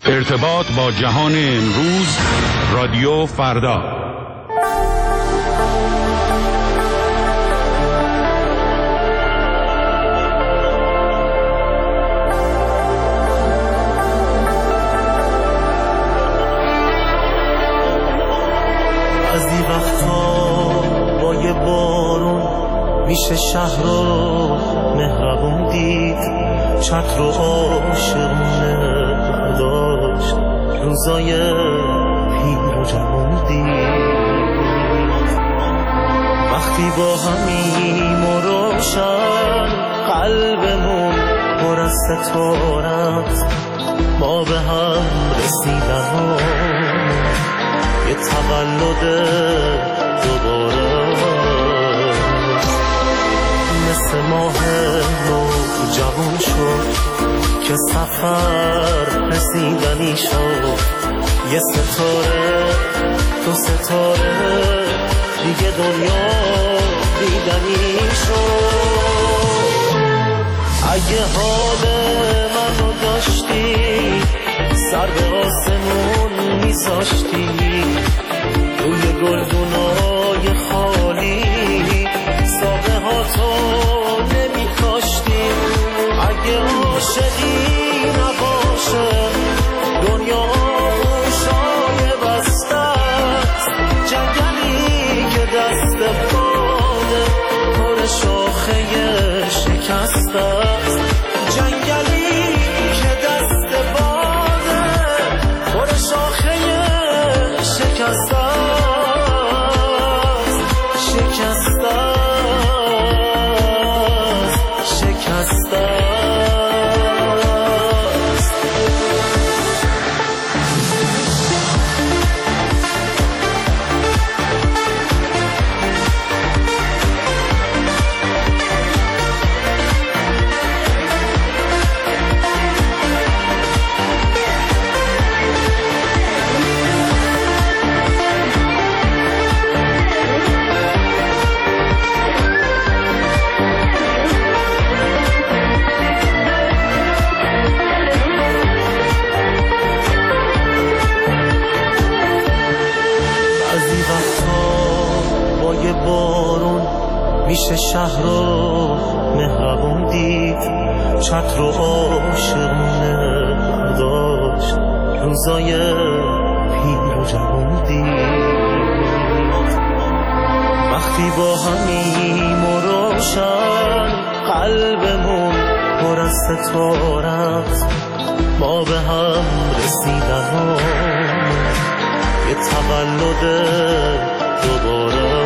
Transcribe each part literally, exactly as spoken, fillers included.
ارتباط با جهان امروز، رادیو فردا. از این وقتا با یه بارون میشه شهر رو مهربون دید، چتر و عاشقونه برداشت، روزای پیر و جوون دید. وقتی با همیم و روشن قلبمون پر از ستارت، ما به هم رسیدن یه تولد دوباره، مثل ماه نو جوان شد که سفر رسیدنی شد. یه ستاره تو ستاره دیگه دنیا دیدنی شد. اگه حال منو داشتی سر به آسمون میذاشتی، روی گلدونای خالی ساقه ها تو نمی کاشتی. اگه عاشقی نباشه دنیا گوشای بسته است، جنگلی که دست باده پر شاخه شکسته است، جنگلی که دست باده پر شاخه شکسته است، شکسته است، شکسته است. میشه شهر رو مهربون دید، چتر و عاشقونه برداشت، روزای پیر و جوون دید. وقتی با همیم و روشن قلبمون پر از ستارت، ما به هم رسیدن یه تولد دوباره،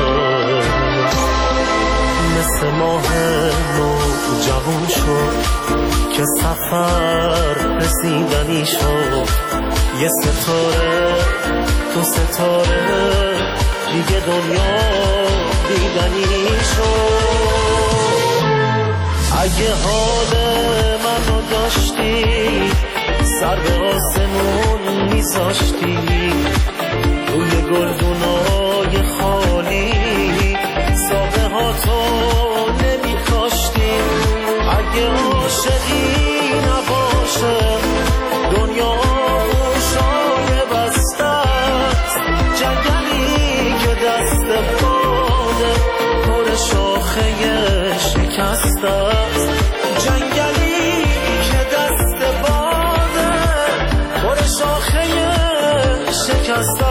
مثل ماه نو جوان شد که سفر رسیدنی شد. یه ستاره تو ستاره دیگه دنیا دیدنی شد. اگه حال منو داشتی سر به آسمون میذاشتی، روی گلدونای خالی ساقه ها تو نمی کاشتی. اگه عاشقی نباشه دنیا گوشای بسته است، جنگلی که دست باده پر شاخه شکسته است، جنگلی که دست باده پر شاخه شکسته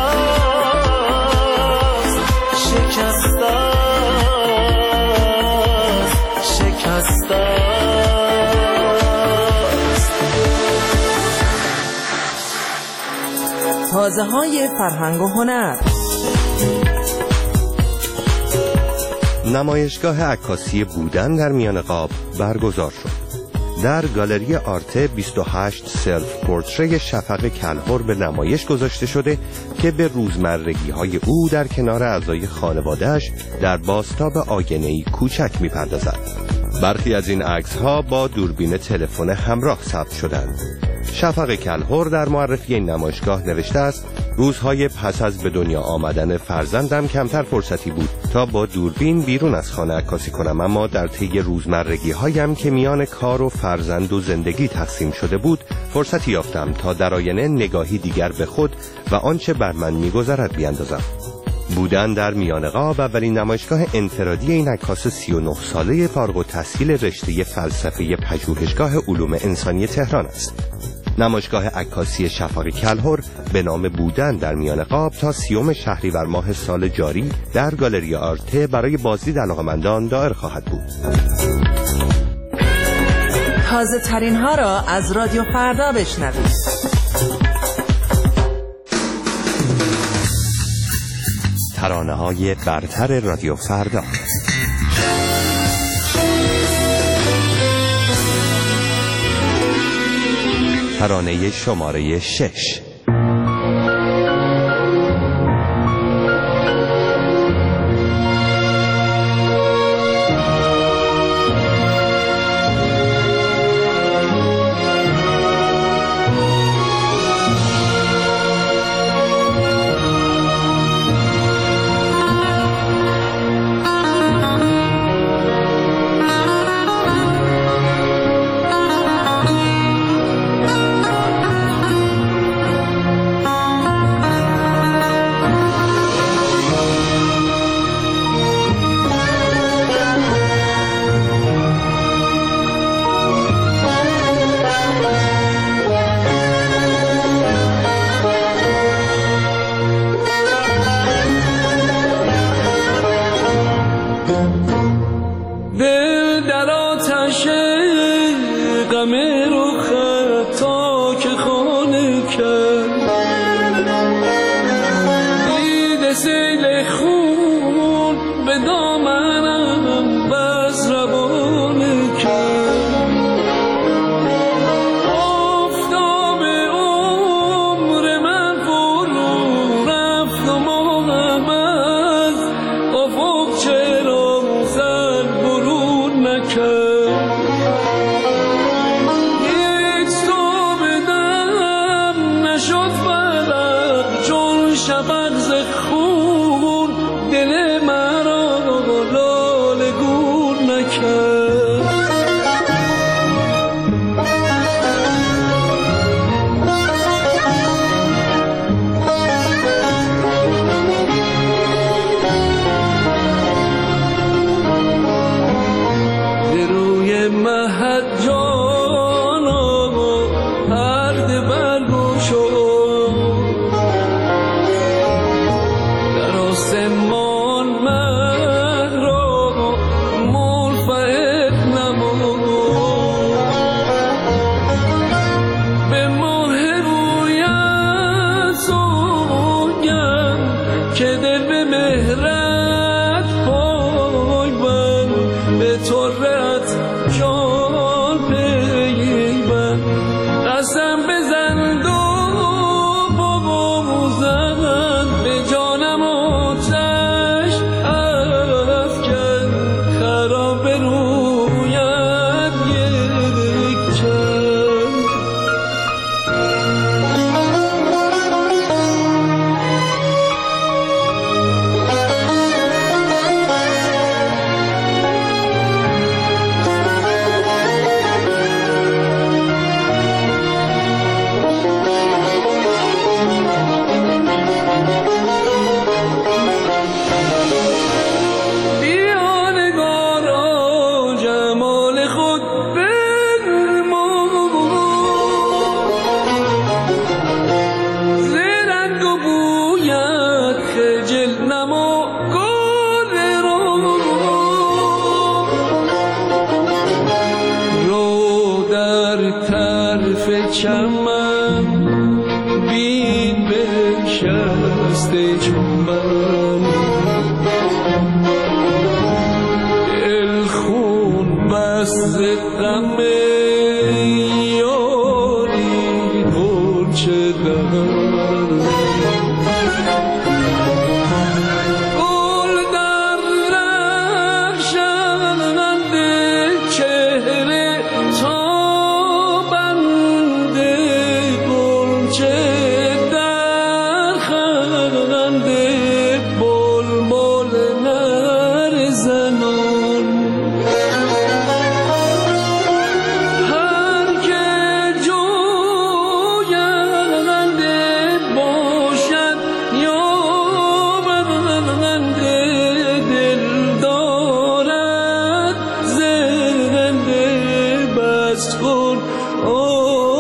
است، شکسته است، شکسته است. تازه های فرهنگ و هنر. نمایشگاه عکاسی بودن در میان قاب برگزار شد. در گالری آرته بیست و هشت سلف پورتری شفق کلهر به نمایش گذاشته شده که به روزمرگی های او در کنار اعضای خانواده‌اش در بازتاب آینه‌ای کوچک می‌پردازد. برخی از این عکس‌ها با دوربین تلفن همراه ثبت شدند. شفق کلهر در معرفی این نمایشگاه نوشته است: روزهای پس از به دنیا آمدن فرزندم کمتر فرصتی بود تا با دوربین بیرون از خانه عکاسی کنم، اما در طی روزمرگی هایم که میان کار و فرزند و زندگی تقسیم شده بود فرصتی یافتم تا در آینه نگاهی دیگر به خود و آنچه بر من می‌گذرد بیاندازم. بودن در میان قاب اولین نمایشگاه انفرادی این عکاس سی و نه ساله فارغ التحصیل رشته فلسفه پژوهشگاه علوم انسانی تهران است. نمایشگاه عکاسی شفاق کلهر به نام بودن در میان قاب تا سیوم شهریور ماه سال جاری در گالری آرته برای بازدید علاقه‌مندان دایر خواهد بود. تازه ترین ها را از رادیو فردا بشنوید. ترانه های برتر رادیو فردا. ترانه شماره شش.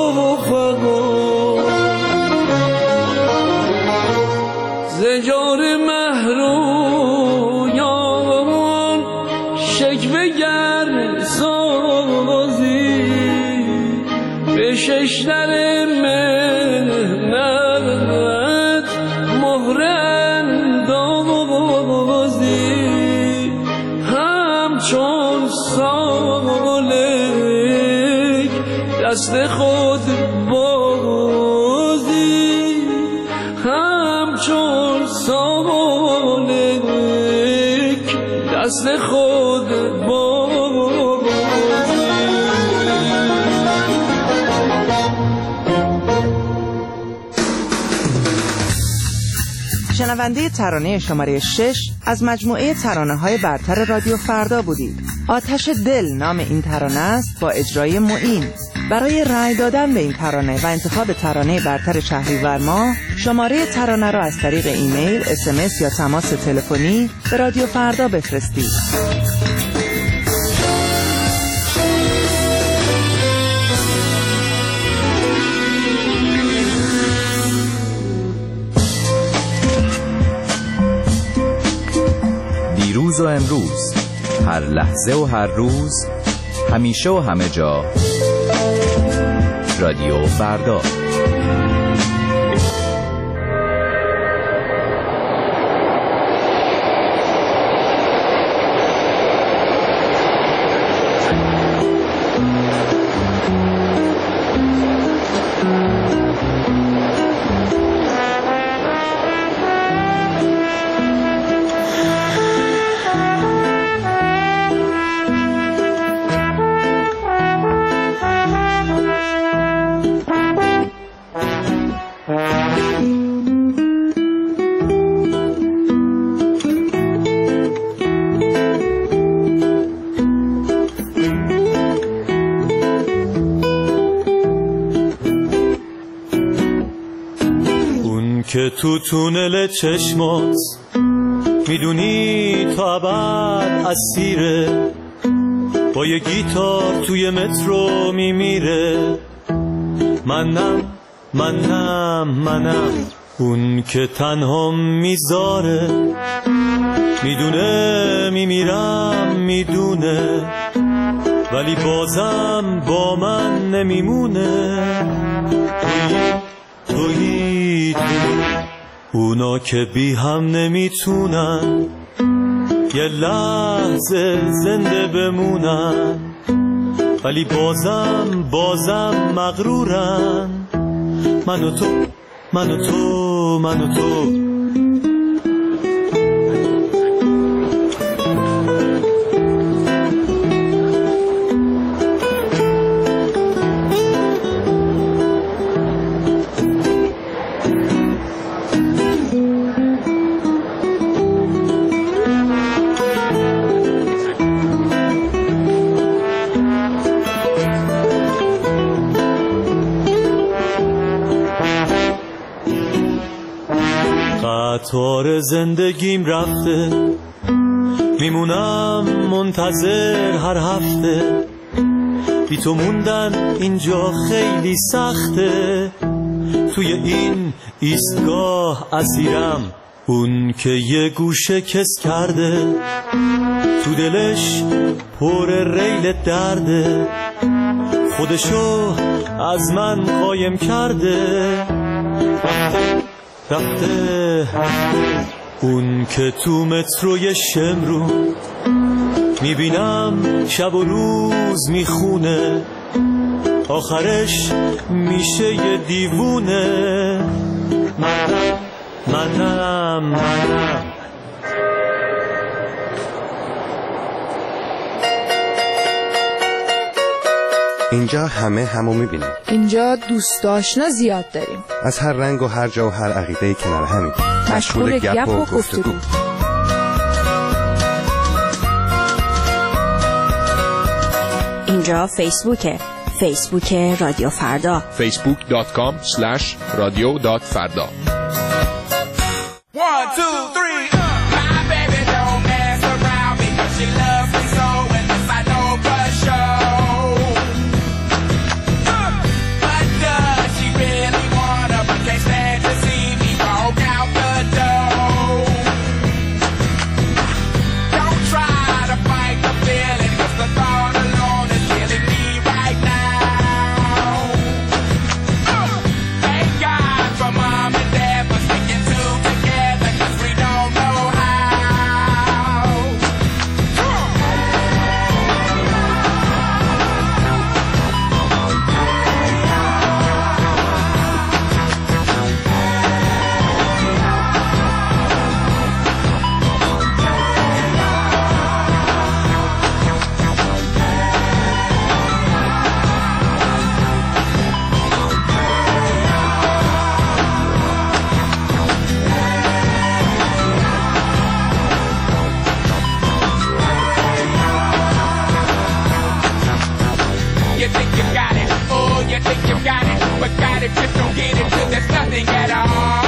زجار مهرویان شکوه گر سازی به شش در مهنت مهر اندازی همچون سالک دست خود بازی همچون سالک دست خود بازی. شنونده ترانه شماره شش از مجموعه ترانه‌های برتر رادیو فردا بودید. آتش دل نام این ترانه است با اجرای معین. برای رأی دادن به این ترانه و انتخاب ترانه برتر شهریور ماه شماره ترانه را از طریق ایمیل، اس ام اس یا تماس تلفنی به رادیو فردا بفرستید. دیروز و امروز، هر لحظه و هر روز، همیشه و همه جا، رادیو فردا. که تو تونل چشمات میدونی تا ابد اسیره، با یه گیتار توی مترو میمیره. منم منم منم اون که تنها میذاره، میدونه میمیرم میدونه، ولی بازم با من نمیمونه. تویی تویی اونا که بی هم نمیتونن یه لحظه زنده بمونن، ولی بازم بازم مغرورن. من و تو من و تو من و تو قطار زندگیم رفته، میمونم منتظر هر هفته. بی تو موندن اینجا خیلی سخته، توی این ایستگاه اسیرم. اون که یه گوشه کس کرده، تو دلش پر ریل درده، خودشو از من قایم کرده. رفته اون که تو متروی شمرو میبینم شب و روز میخونه، آخرش میشه یه دیوونه. منم منم منم اینجا همه همو میبینیم. اینجا دوست آشنا زیاد داریم، از هر رنگ و هر جا و هر عقیده کنار همین، مشغول گپ و گفتگو. اینجا فیسبوکه، فیسبوک رادیو فردا، فیسبوک دات کام اسلش رادیو دات فردا. but God, it just don't get it till there's nothing at all.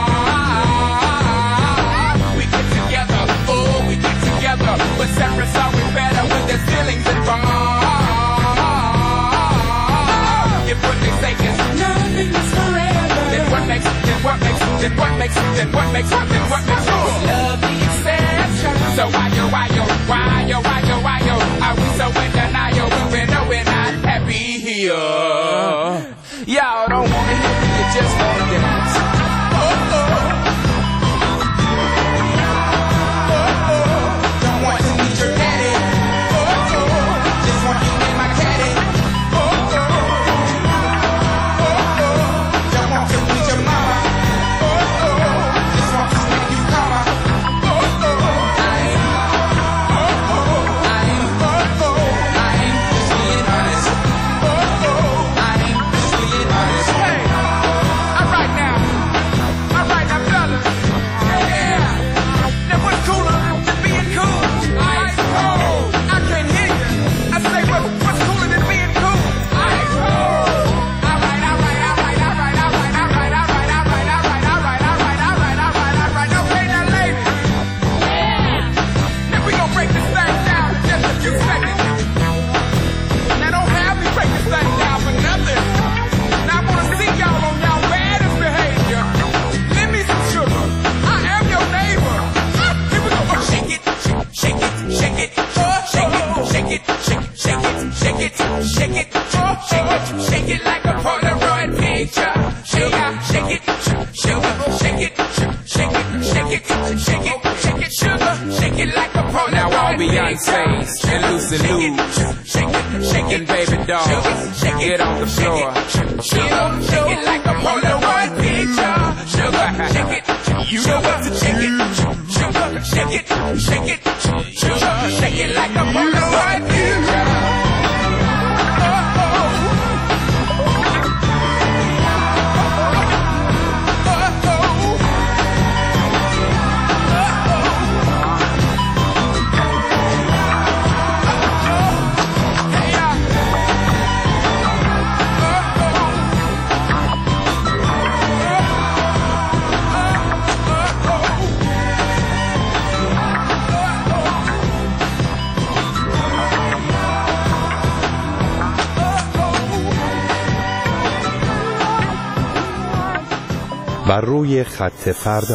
We get together, oh, we get together, but separate's always better when there's feelings involved. If what they say is nothing is forever, then what makes, then what makes, then what makes, then what makes, then what makes love the exception? So why yo, why yo, why yo, why yo, why yo, are we so in denial when we know we're not happy here? Y'all don't wanna hear me, you just wanna dance. Oh, oh. Oh, oh. Don't want to meet your daddy. Oh, oh. Just want you in my caddy. Oh, oh. Oh, oh. Don't want to meet your mama. Oh, oh. Just want you when you come. Oh, oh. I ain't. Oh, oh. I ain't. Oh, oh. I ain't just being honest. Oh, oh. I ain't just being honest. Hey, all right now. All right now, fellas. Yeah. Now what's cooler than being cool? Ice cold. I can't hear you. I say, what, what's cooler than being cool? Ice cold. All right, all right, all right, all right, all right, all right, all right, all right, all right, all right, all right, all right, all right, all right. Okay, now, ladies. Yeah. Now we gonna break this thing down in just a few seconds. Now don't have me break this thing down for nothing. Now I wanna see y'all on y'all baddest behavior. Lend me some sugar. I am your neighbor. Here we go. Oh, shake it, shake it, shake it, shake it, shake it, shake it, shake it, shake it, shake it, oh, shake it, shake it like a Polaroid picture. Shake it, shake it, sugar, shake it, shake it, shake it, shake it, shake it, sugar, shake it like a Polaroid. Now all Beyonce's and Lucy Lou's and Baby Doll, get on the floor. Get on the floor. Shake it like a Polaroid picture. Sugar, shake it, you know what to shake it. Sugar, shake it, shake it, sugar, shake it like a Polaroid picture. بر روی خط فردا.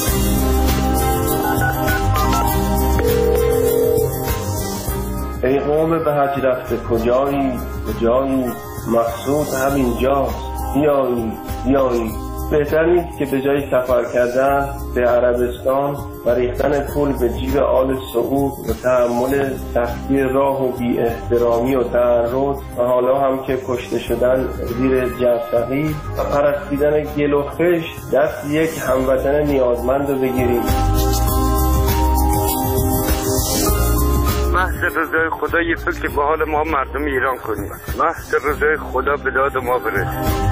ای قوم به حج رفته کجایی کجایی، مقصود همین جاست، بیایی بیایی. بهتر نیست که به جای سفر کردن به عربستان و ریختن پول به جیب آل سعود و تحمل سختی راه و بی احترامی و تعرض و حالا هم که کشته شدن زیر جرثقیل و پرستیدن گل و خشت دست یک هموطن نیازمند رو بگیریم. محض رضای خدا یه فکر به حال ما مردم ایران کنیم. محض رضای خدا به داد ما برسید.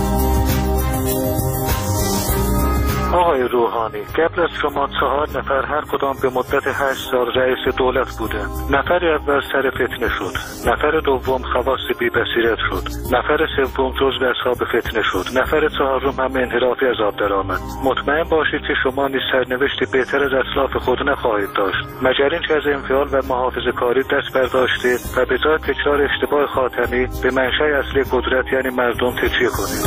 آقای روحانی، قبل از شما چهار نفر هر کدام به مدت هشت سال رئیس دولت بودند. نفر اول سر فتنه شد، نفر دوم خواص بی بصیرت شد، نفر سوم جزو اصحاب فتنه شد، نفر چهارم هم انحرافی از آب درآمد. مطمئن باشید که شما نیز سرنوشتی بهتر از اسلاف خود نخواهید داشت، مگر اینکه از انفعال و محافظه کاری دست برداشتید و به جای تکرار اشتباه خاتمی به منشأ اصلی قدرت یعنی مردم تکیه کنید.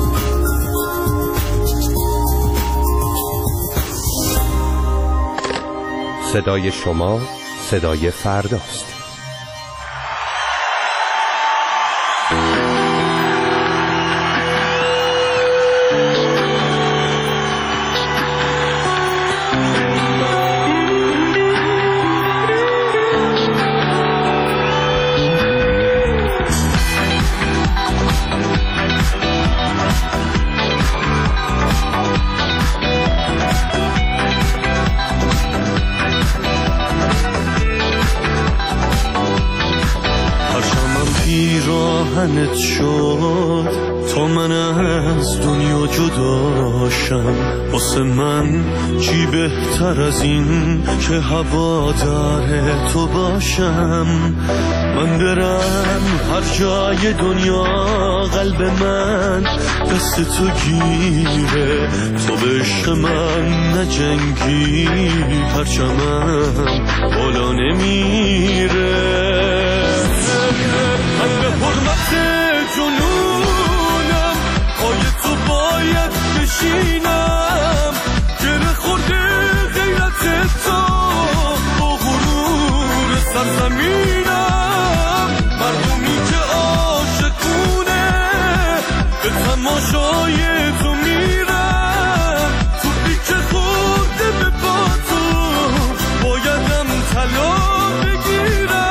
صدای شما صدای فرداست. از دنیا جداشم، واسه من چی بهتر از این که هوادار تو باشم. من برم هر جای دنیا، قلب من دست تو گیره، تو به عشق من نجنگی، پرچمم بالا نمیره. من به حرمت جنونم پای تو باید بشینم، گره خورده غیرت تو با غرور سرزمینم. مردمی که عاشقونه به تماشای تو میرن، تو پیچه خورده به پا تو بایدم طلا بگیرم.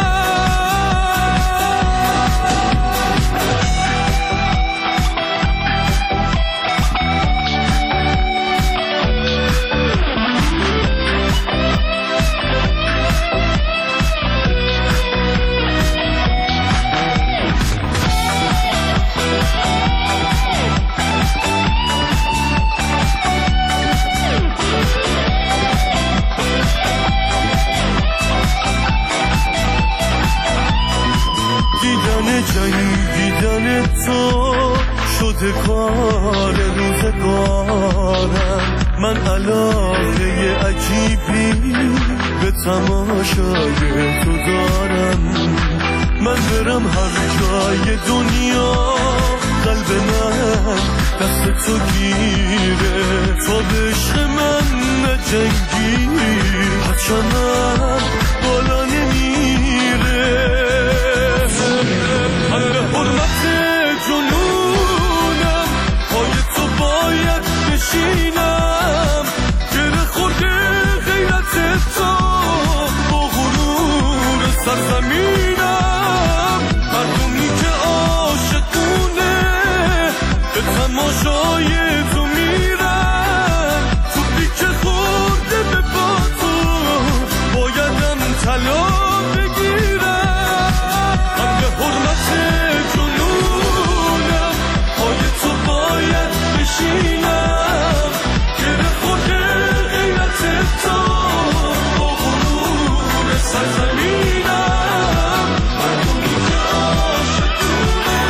جنگیدن تو شده کار روزگارم، من علاقه عجیبی به تماشای تو دارم. من برم هر جای دنیا، قلب من دست تو گیره، تو به عشق من نجنگی، پرچمم بالا نمیره. من به حرمت جنونم پای تو باید بشینم، گره خورده غیرت تو با غرور سرزمینم. مردمی که عاشقونه به تماشای تو میرن، تو پیچه خورده به پا تو بایدم طلا بگیرم. من به حرمت جنونم پای تو باید بشینم، گره خورده غیرت تو با غرور سرزمینم. مردمی که عاشقونه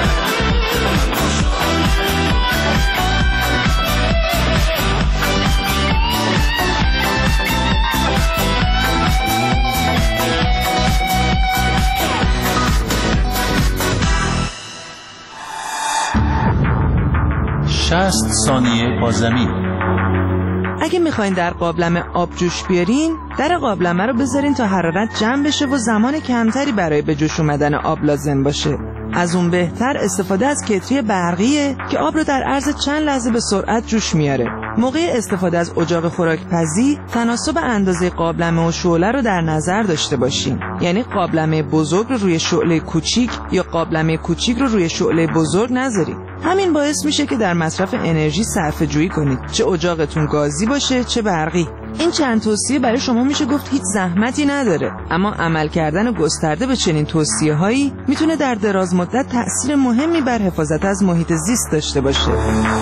شصت ثانیه با زمین. اگه میخواین در قابلمه آب جوش بیارین، در قابلمه رو بذارین تا حرارت جمع بشه و زمان کمتری برای به جوش اومدن آب لازم باشه. از اون بهتر استفاده از کتری برقیه که آب رو در عرض چند لحظه به سرعت جوش میاره. موقع استفاده از اجاق خوراکپزی تناسب اندازه قابلمه و شعله رو در نظر داشته باشین. یعنی قابلمه بزرگ رو روی شعله کوچیک یا قابلمه کوچیک رو روی شعله بزرگ نذارید. همین باعث میشه که در مصرف انرژی صرفه جویی کنید، چه اجاقتون گازی باشه چه برقی. این چند توصیه برای شما میشه گفت هیچ زحمتی نداره، اما عمل کردن گسترده به چنین توصیه هایی میتونه در دراز مدت تأثیر مهمی بر حفاظت از محیط زیست داشته باشه.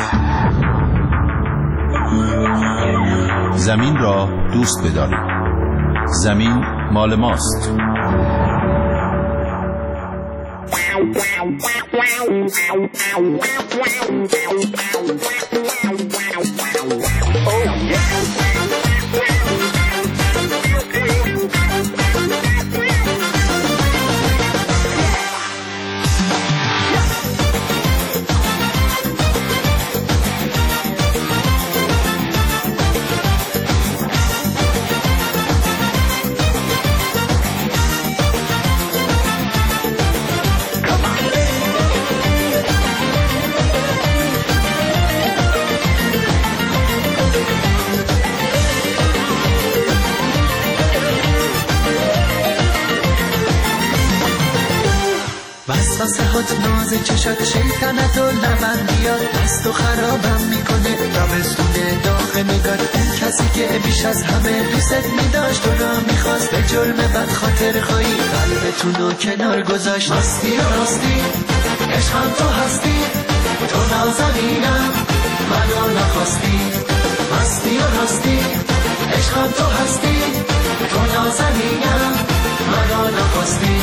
زمین را دوست بدارید. زمین مال ماست. وسوسه هات ناز چشات شیطنت و لبندیات دست و خرابم میکنه تابستونه داغ نگات. اون کسی که بیش از همه دوست میداشت تو را میخواست به جرم بد خاطر خواهی قلبتون رو کنار گذاشت. مستی و راستی عشقم تو هستی تو نازنینم منو نخواستی مستی و راستی عشقم تو هستی تو نازنینم منو نخواستی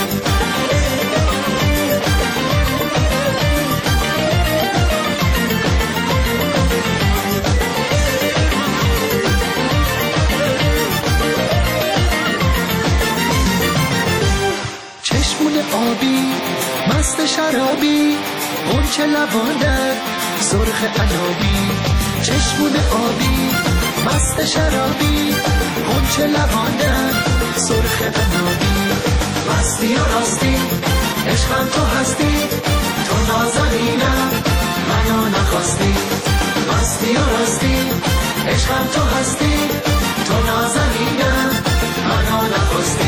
چشمون آبی مست شرابی غنچه لبانت سرخ عنابی چشمون آبی مست شرابی غنچه لبانت سرخ عنابی مستی و راستی عشقم تو هستی تو نازنینم منو نخواستی مستی و راستی عشقم تو هستی تو نازنینم منو نخواستی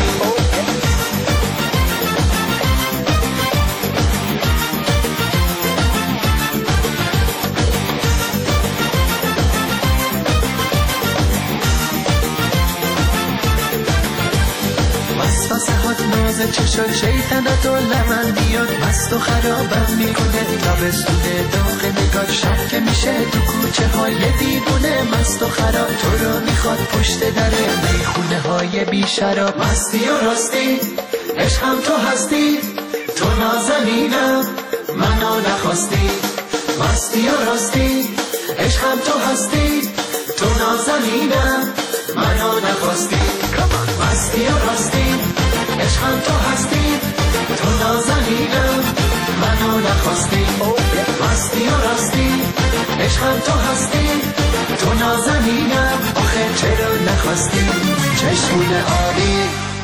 ناز چشات شیطنت و لمندیات مست و خرابم میکنه تابستون داغ نگات شب که میشه تو کوچه های دیوونه مست و خراب تو رو میخواد پشت در میخونه های بی شراب مستی و راستی عشقم تو هستی تو نازنینم منو نخواستی مستی و راستی عشقم تو هستی تو نازنینم منو نخواستی مستی و راستی عشقم تو هستی تو نازنینم منو نخواستی مستی و راستی عشقم تو هستی تو نازنینم آخه چرا نخواستی چشمون آبی